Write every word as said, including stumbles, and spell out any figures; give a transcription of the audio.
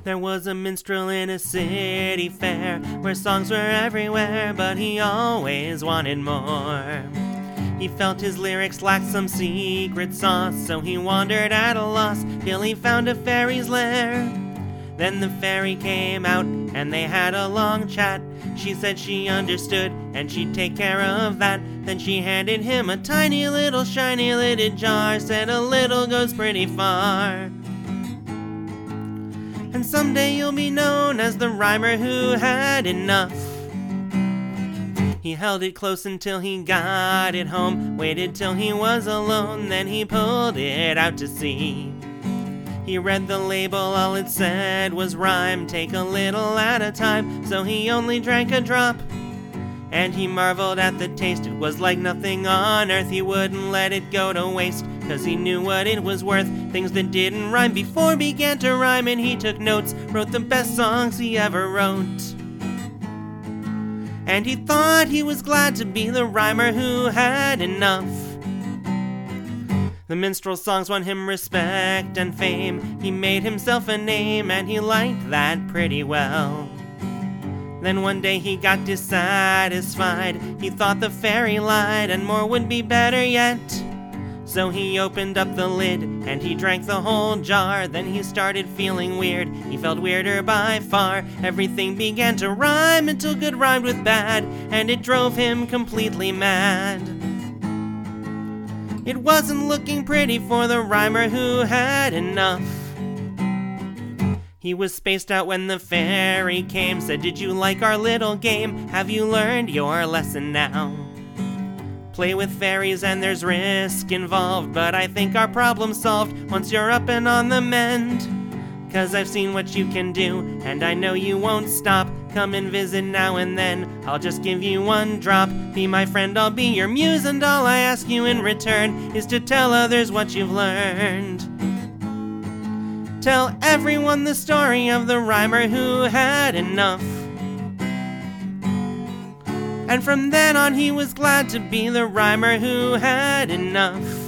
There was a minstrel in a city fair where songs were everywhere, but he always wanted more. He felt his lyrics lacked some secret sauce, so he wandered at a loss till he found a fairy's lair. Then the fairy came out and they had a long chat. She said she understood and she'd take care of that. Then she handed him a tiny little shiny lidded jar, said a little goes pretty far. And someday you'll be known as the rhymer who had enough. He held it close until he got it home, waited till he was alone, then he pulled it out to see. He read the label, all it said was rhyme, take a little at a time, so he only drank a drop. And he marveled at the taste, it was like nothing on earth. He wouldn't let it go to waste, cause he knew what it was worth. Things that didn't rhyme before began to rhyme, and he took notes, wrote the best songs he ever wrote. And he thought he was glad to be the rhymer who had enough. The minstrel songs won him respect and fame. He made himself a name, and he liked that pretty well. Then one day he got dissatisfied. He thought the fairy lied, and more would be better yet. So he opened up the lid, and he drank the whole jar. Then he started feeling weird, he felt weirder by far. Everything began to rhyme until good rhymed with bad, and it drove him completely mad. It wasn't looking pretty for the rhymer who had enough. He was spaced out when the fairy came, said, "Did you like our little game? Have you learned your lesson now? Play with fairies and there's risk involved, but I think our problem's solved once you're up and on the mend. Cause I've seen what you can do, and I know you won't stop. Come and visit now and then, I'll just give you one drop. Be my friend, I'll be your muse, and all I ask you in return is to tell others what you've learned. Tell everyone the story of the rhymer who had enough." And from then on he was glad to be the rhymer who had enough.